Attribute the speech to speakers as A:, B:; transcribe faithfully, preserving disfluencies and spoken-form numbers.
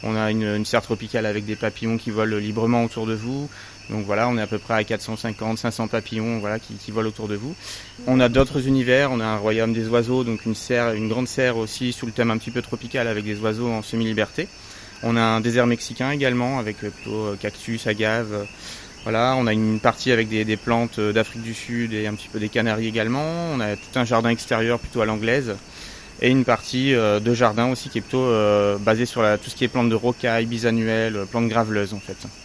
A: On a une, une serre tropicale avec des papillons qui volent librement autour de vous. Donc voilà, on est à peu près à quatre cent cinquante, cinq cents papillons voilà, qui, qui volent autour de vous. On a d'autres univers, on a un royaume des oiseaux, donc une serre, une grande serre aussi sous le thème un petit peu tropical avec des oiseaux en semi-liberté. On a un désert mexicain également avec plutôt cactus, agaves. Voilà, on a une partie avec des, des plantes d'Afrique du Sud et un petit peu des Canaries également. On a tout un jardin extérieur plutôt à l'anglaise. Et une partie de jardin aussi qui est plutôt euh, basée sur la, tout ce qui est plantes de rocaille, bisannuelles, plantes graveleuses en fait.